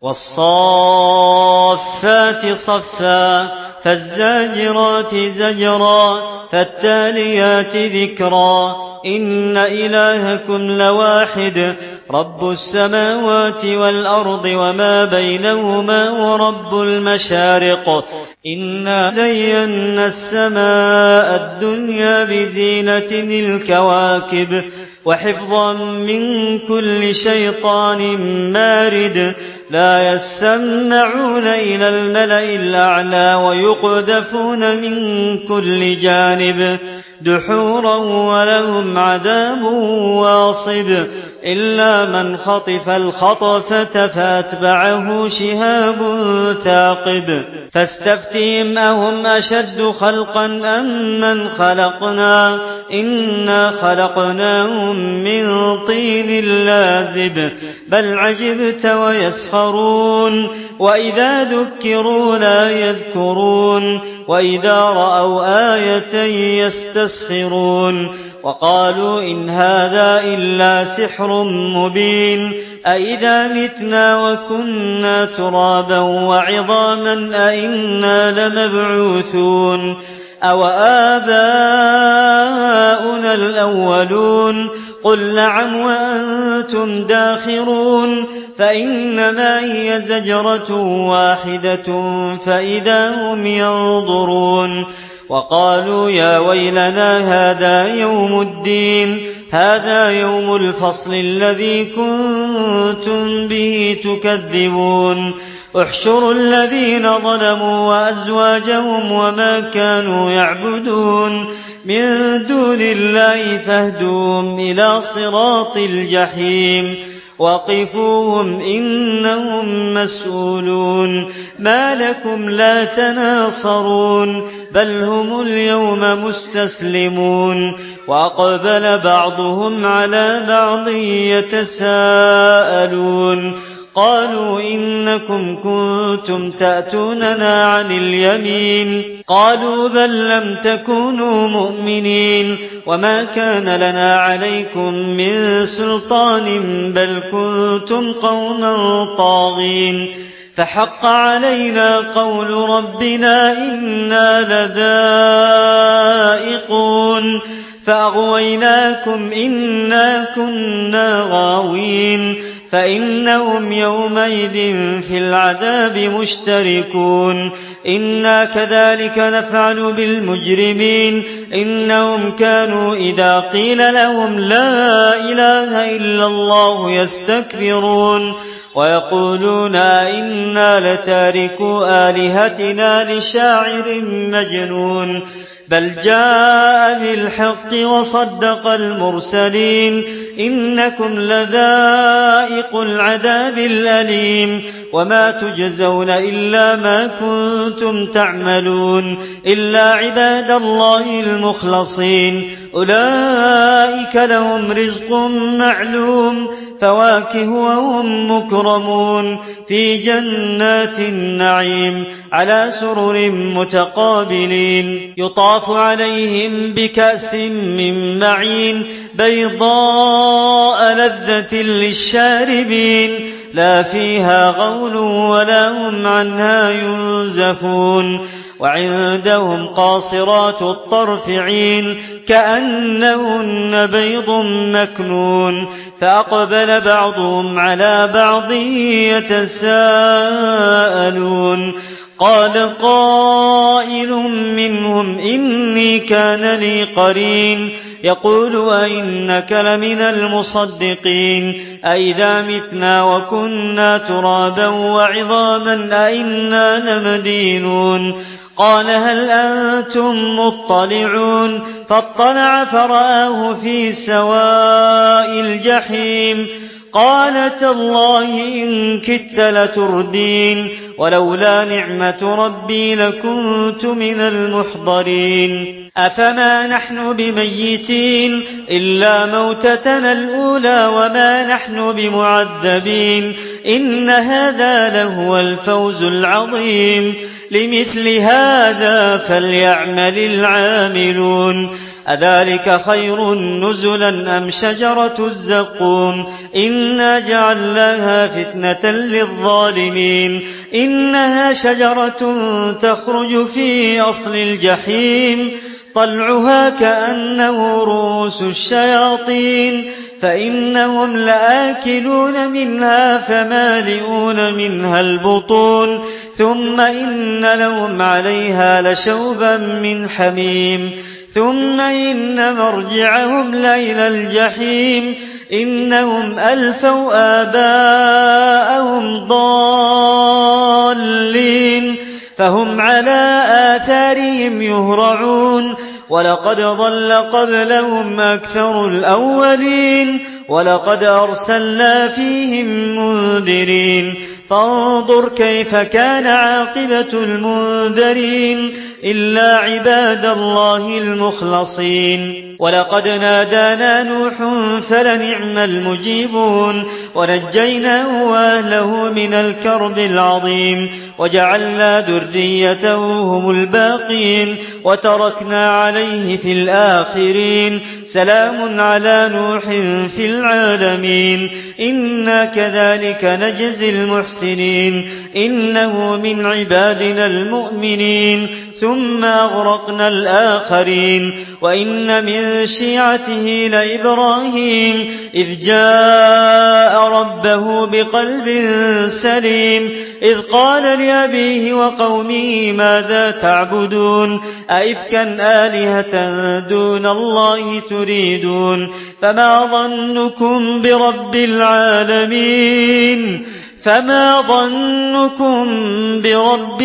وَالصَّافَّاتِ صَفًّا فَالزَّاجِرَاتِ زَجْرًا فَالتَّالِيَاتِ ذِكْرًا إِنَّ إِلَٰهَكُمْ لَوَاحِدٌ رَبُّ السَّمَاوَاتِ وَالْأَرْضِ وَمَا بَيْنَهُمَا وَرَبُّ الْمَشَارِقِ إِنَّا زَيَّنَّا السَّمَاءَ الدُّنْيَا بِزِينَةٍ الْكَوَاكِبِ وَحِفْظًا مِّن كُلِّ شَيْطَانٍ مَّارِدٍ لَّا يَسَّمَّعُونَ إِلَى الْمَلَإِ الْأَعْلَىٰ وَيُقْذَفُونَ مِن كُلِّ جَانِبٍ دُحُورًا وَلَهُمْ عَذَابٌ وَاصِبٌ إِلَّا مَنْ خَطِفَ الْخَطْفَةَ فَأَتْبَعَهُ شِهَابٌ ثَاقِبٌ فَاسْتَفْتِهِمْ أَهُمْ أَشَدُّ خَلْقًا أَم مَّنْ خَلَقْنَا إِنَّا خَلَقْنَاهُم مِّن طِينٍ لَّازِبٍ بَلْ عَجِبْتَ وَيَسْخَرُونَ وَإِذَا ذُكِّرُوا لَا يَذْكُرُونَ وَإِذَا رَأَوْا آيَةً يَسْتَسْخِرُونَ وَقَالُوا إِنْ هَٰذَا إِلَّا سِحْرٌ مُّبِينٌ أَإِذَا مِتْنَا وَكُنَّا تُرَابًا وَعِظَامًا أَإِنَّا لَمَبْعُوثُونَ أَوَآبَاؤُنَا الْأَوَّلُونَ قُلْ نَعَمْ وَأَنتُمْ دَاخِرُونَ فَإِنَّمَا هِيَ زَجْرَةٌ وَاحِدَةٌ فَإِذَا هُمْ يَنظُرُونَ وَقَالُوا يَا وَيْلَنَا هَٰذَا يَوْمُ الدِّينِ هَٰذَا يَوْمُ الْفَصْلِ الَّذِي كُنتُم بِهِ تُكَذِّبُونَ احْشُرُوا الَّذِينَ ظَلَمُوا وَأَزْوَاجَهُمْ وَمَا كَانُوا يَعْبُدُونَ مِن دُونِ اللَّهِ فَاهْدُوهُمْ إِلَىٰ صِرَاطِ الْجَحِيمِ وَقِفُوهُمْ إِنَّهُم مَّسْئُولُونَ مَا لَكُمْ لَا تَنَاصَرُونَ بَلْ هُمُ الْيَوْمَ مُسْتَسْلِمُونَ وَأَقْبَلَ بَعْضُهُمْ عَلَىٰ بَعْضٍ يَتَسَاءَلُونَ قَالُوا إِنَّكُمْ كُنتُمْ تَأْتُونَنَا عَنِ الْيَمِينِ قَالُوا بَل لَّمْ تَكُونُوا مُؤْمِنِينَ وَمَا كَانَ لَنَا عَلَيْكُم مِّن سُلْطَانٍ بَلْ كُنتُمْ قَوْمًا طَاغِينَ فَحَقَّ عَلَيْنَا قَوْلُ رَبِّنَا إِنَّا لَذَائِقُونَ فَأَغْوَيْنَاكُمْ إِنَّا كُنَّا غَاوِينَ فَإِنَّهُمْ يَوْمَئِذٍ فِي الْعَذَابِ مُشْتَرِكُونَ إِنَّا كَذَٰلِكَ نَفْعَلُ بِالْمُجْرِمِينَ إِنَّهُمْ كَانُوا إِذَا قِيلَ لَهُمْ لَا إِلَٰهَ إِلَّا اللَّهُ يَسْتَكْبِرُونَ وَيَقُولُونَ أَئِنَّا لَتَارِكُو آلِهَتِنَا لِشَاعِرٍ مَّجْنُونٍ بَلْ جَاءَ بِالْحَقِّ وَصَدَّقَ الْمُرْسَلِينَ إِنَّكُمْ لَذَائِقُو الْعَذَابِ الْأَلِيمِ وَمَا تُجْزَوْنَ إِلَّا مَا كُنتُمْ تَعْمَلُونَ إِلَّا عِبَادَ اللَّهِ الْمُخْلَصِينَ أُولَٰئِكَ لَهُمْ رِزْقٌ مَّعْلُومٌ فَوَاكِهُ وَهُم مُّكْرَمُونَ فِي جَنَّاتِ النَّعِيمِ عَلَىٰ سُرُرٍ مُّتَقَابِلِينَ يُطَافُ عَلَيْهِم بِكَأْسٍ مِّن مَّعِينٍ بَيْضَاءَ لَذَّةٍ لِّلشَّارِبِينَ لَا فِيهَا غَوْلٌ وَلَا هُمْ عَنْهَا يُنزَفُونَ وَعِندَهُمْ قَاصِرَاتُ الطَّرْفِ عِينٌ كَأَنَّهُنَّ بَيْضٌ مَّكْنُونٌ فَأَقْبَلَ بَعْضُهُمْ عَلَىٰ بَعْضٍ يَتَسَاءَلُونَ قَالَ قَائِلٌ مِّنْهُمْ إِنِّي كَانَ لِي قَرِينٌ يَقُولُ أَإِنَّكَ لَمِنَ الْمُصَدِّقِينَ أَإِذَا مِتْنَا وَكُنَّا تُرَابًا وَعِظَامًا أَإِنَّا لَمَدِينُونَ قَالَ هَلْ أَنتُم مُّطَّلِعُونَ فَاطَّلَعَ فَرَآهُ فِي سَوَاءِ الْجَحِيمِ قَالَ تَاللَّهِ إِن كِدتَّ لَتُرْدِينِ وَلَوْلَا نِعْمَةُ رَبِّي لَكُنتُ مِنَ الْمُحْضَرِينَ أَفَمَا نَحْنُ بِمَيِّتِينَ إِلَّا مَوْتَتَنَا الْأُولَىٰ وَمَا نَحْنُ بِمُعَذَّبِينَ إِنَّ هَٰذَا لَهُوَ الْفَوْزُ الْعَظِيمُ لِمِثْلِ هَٰذَا فَلْيَعْمَلِ الْعَامِلُونَ أذلك خير نزلا أم شجرة الزقوم إنا جعلناها فتنة للظالمين إنها شجرة تخرج في أصل الجحيم طلعها كأنه رؤوس الشياطين فإنهم لآكلون منها فمالئون منها البطون ثم إن لهم عليها لشوبا من حميم ثم إن مرجعهم لإلى الجحيم إنهم ألفوا آباءهم ضالين فهم على آثارهم يهرعون ولقد ضل قبلهم أكثر الأولين ولقد أرسلنا فيهم منذرين فانظر كيف كان عاقبة المنذرين إلا عباد الله المخلصين ولقد نادانا نوح فلنعم المجيبون ونجيناه وأهله من الكرب العظيم وجعلنا ذريته هم الباقين وتركنا عليه في الآخرين سلام على نوح في العالمين إنا كذلك نجزي المحسنين إنه من عبادنا المؤمنين ثم أغرقنا الآخرين وإن من شيعته لإبراهيم إذ جاء ربه بقلب سليم إذ قال لأبيه وقومه ماذا تعبدون أئفكا آلهة دون الله تريدون فما ظنكم برب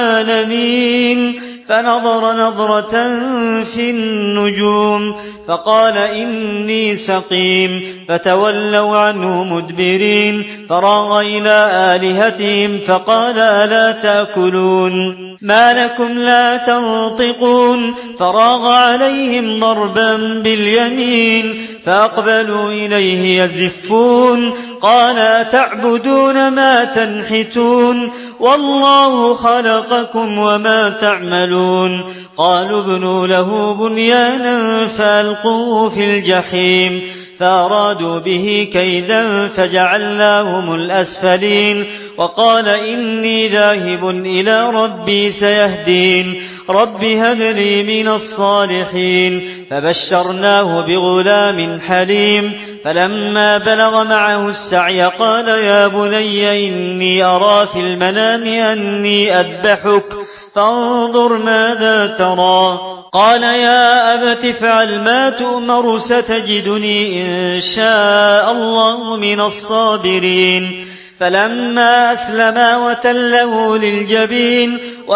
العالمين فنظر نظرة في النجوم فقال إني سقيم فتولوا عنه مدبرين فراغ إلى آلهتهم فقال ألا تأكلون ما لكم لا تنطقون فراغ عليهم ضربا باليمين فأقبلوا إليه يزفون قال أتعبدون ما تنحتون والله خلقكم وما تعملون قالوا ابنوا له بنيانا فألقوه في الجحيم فأرادوا به كيدا فجعلناهم الأسفلين وقال إني ذاهب إلى ربي سيهدين رب هب لي من الصالحين فبشرناه بغلام حليم فلما بلغ معه السعي قال يا بني إني أرى في المنام أني أذبحك فانظر ماذا ترى قال يا أبت افعل ما تؤمر ستجدني إن شاء الله من الصابرين فلما أسلما وتله للجبين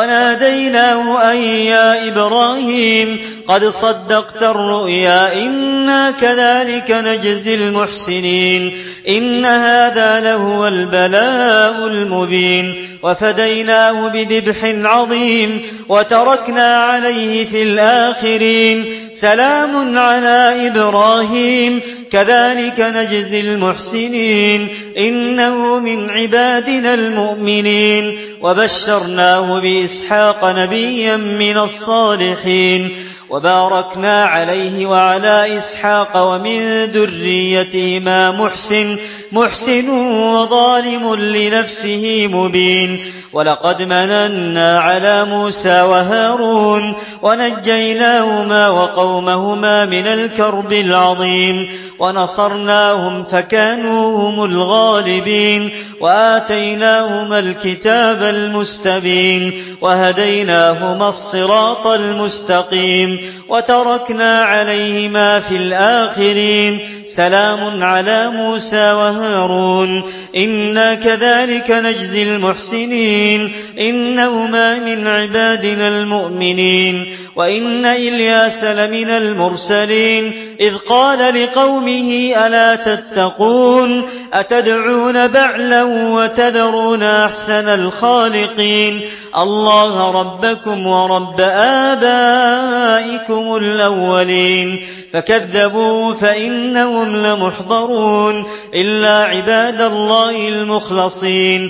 وناديناه أن يا إبراهيم قد صدقت الرؤيا إنا كذلك نجزي المحسنين إن هذا لهو البلاء المبين وفديناه بذبح عظيم وتركنا عليه في الآخرين سلام على إبراهيم كذلك نجزي المحسنين إنه من عبادنا المؤمنين وبشرناه بإسحاق نبيا من الصالحين وباركنا عليه وعلى إسحاق ومن ذريتهما محسن وظالم لنفسه مبين ولقد مننا على موسى وهارون ونجيناهما وقومهما من الكرب العظيم ونصرناهم فكانوا هم الغالبين وآتيناهما الكتاب المستبين وهديناهما الصراط المستقيم وتركنا عليهما في الآخرين سلام على موسى وهارون إنا كذلك نجزي المحسنين إنهما من عبادنا المؤمنين وإن إلياس لمن المرسلين إذ قال لقومه ألا تتقون أتدعون بعلا وتذرون أحسن الخالقين الله ربكم ورب آبائكم الأولين فكذبوا فإنهم لمحضرون إلا عباد الله المخلصين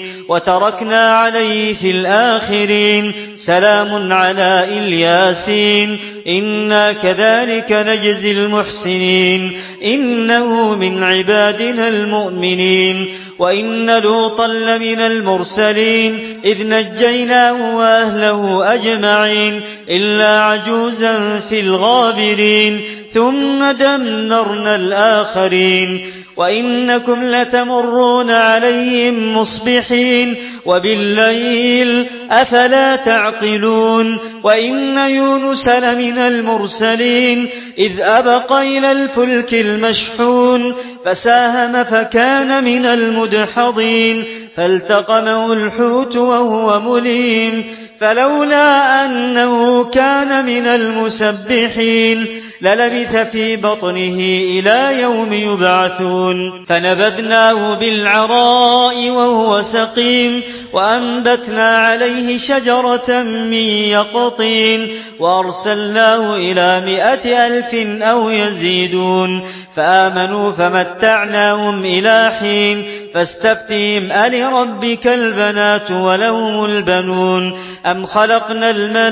وتركنا عليه في الآخرين سلام على الياسين إنا كذلك نجزي المحسنين إنه من عبادنا المؤمنين وإن لوطا لمن المرسلين إذ نجيناه وأهله أجمعين إلا عجوزا في الغابرين ثم دمرنا الآخرين وإنكم لتمرون عليهم مصبحين وبالليل أفلا تعقلون وإن يونس لمن المرسلين إذ أبق إلى الفلك المشحون فساهم فكان من المدحضين فالتقمه الحوت وهو مليم فلولا أنه كان من المسبحين للبث في بطنه إلى يوم يبعثون فنبذناه بالعراء وهو سقيم وأنبتنا عليه شجرة من يقطين وأرسلناه إلى 100,000 أو يزيدون فآمنوا فمتعناهم إلى حين فاستفتهم ألربك البنات ولهم البنون أم خلقنا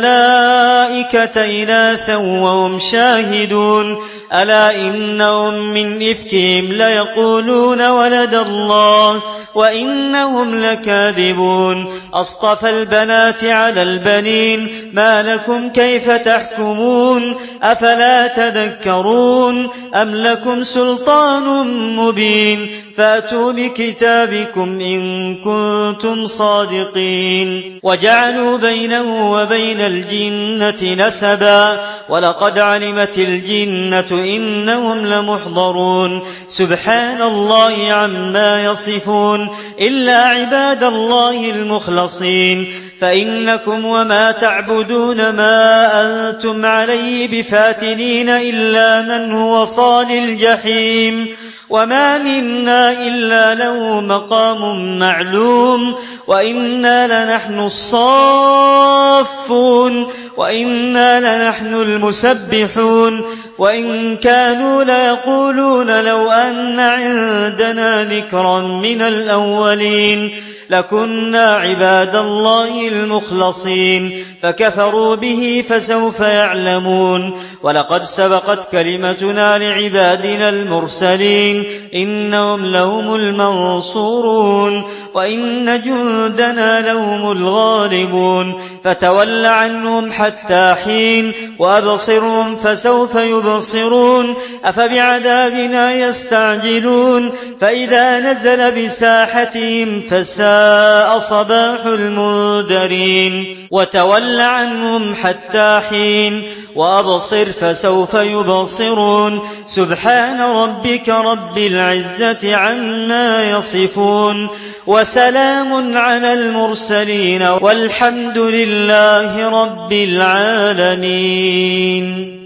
الملائكة إناثا وهم شاهدون ألا إنهم من إفكهم ليقولون ولد الله وإنهم لكاذبون أصطفى البنات على البنين ما لكم كيف تحكمون أفلا تذكرون أم لكم سلطان مبين فأتوا بكتابكم إن كنتم صادقين وجعلوا بينه وبين الجنة نسبا ولقد علمت الجنة إنهم لمحضرون سبحان الله عما يصفون إلا عباد الله المخلصين فإنكم وما تعبدون ما أنتم عليه بفاتنين إلا من هو صال الجحيم وما منا إلا له مقام معلوم وإنا لنحن الصافون وإنا لنحن المسبحون وإن كانوا ليقولون لو أن عندنا ذكرا من الأولين لكنا عباد الله المخلصين فكفروا به فسوف يعلمون ولقد سبقت كلمتنا لعبادنا المرسلين إنهم لهم المنصورون وإن جندنا لهم الغالبون فتول عنهم حتى حين وأبصرهم فسوف يبصرون أفبعذابنا يستعجلون فإذا نزل بساحتهم فساء صباح المنذرين وتول عنهم حتى حين وأبصر فسوف يبصرون سبحان ربك رب العزة عما يصفون وسلام على المرسلين والحمد لله رب العالمين.